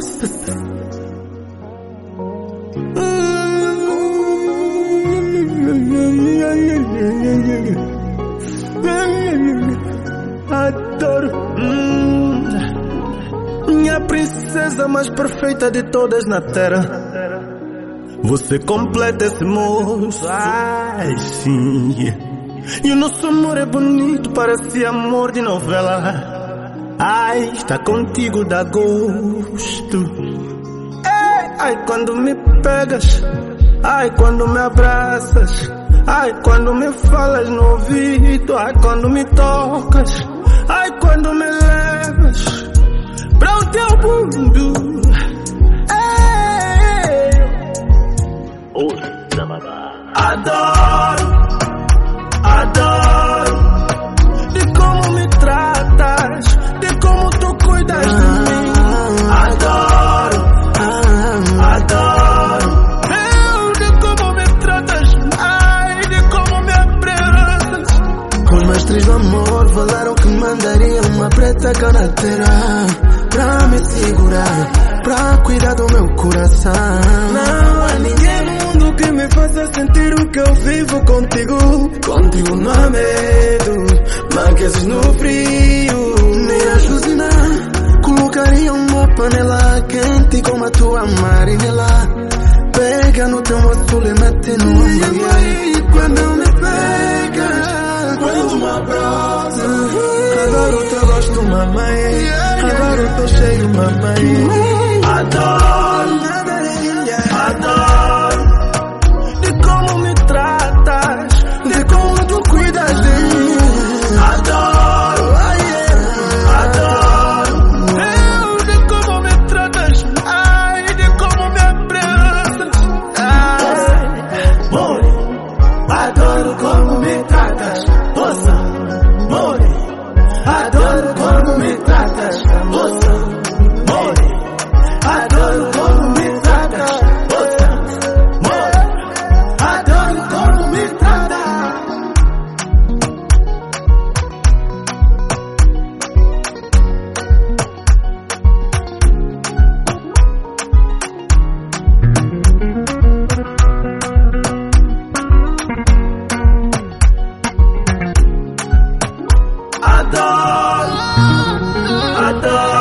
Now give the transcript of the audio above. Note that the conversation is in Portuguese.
Nossa. Adoro. Minha princesa mais perfeita de todas na terra. Você completa esse moço. Ai, sim. E o nosso amor é bonito, parece amor de novela. Ai, estar contigo dá gosto. Ai, quando me pegas. Ai, quando me abraças. Ai, quando me falas no ouvido. Ai, quando me tocas. Ai, quando me levas pra o teu mundo. Adoro, adoro de como me tratas, de como tu cuidas de mim. Adoro, adoro de como me tratas, ai, de como me abraças. Com os mestres do amor falaram que mandaria uma preta carteira pra me segurar, pra cuidar do meu coração. Não há ninguém no mundo que me faça sentir o que eu vivo contigo. Contigo não há medo, me aqueces no frio. Me ajuda, colocaria uma panela quente como a tua marinela. Pega no teu osso e mete no ombro. E quando me pegas, quando me abraças, adoro o teu gosto, mamãe. Adoro o teu cheiro, mamãe. Adoro, adoro de como me tratas, de como tu cuidas de mim. Adoro, adoro de como me tratas, ai, de como me abraças. Ai, more, adoro como me tratas. Nossa, more, adoro como me tratas. Nossa, more, adoro como me tratas. Nossa, more, adoro como me tratas. Adoro, adoro